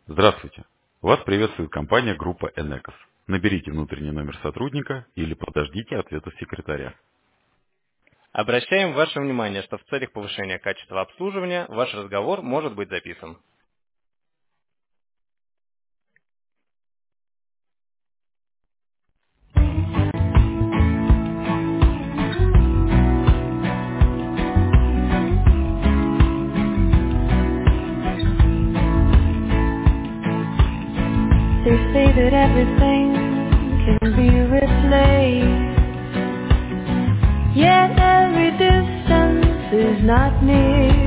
Здравствуйте! Вас приветствует компания группа Enecos. Наберите внутренний номер сотрудника или подождите ответа секретаря. Обращаем ваше внимание, что в целях повышения качества обслуживания ваш разговор может быть записан. They say that everything can be replaced, yet every distance is not near.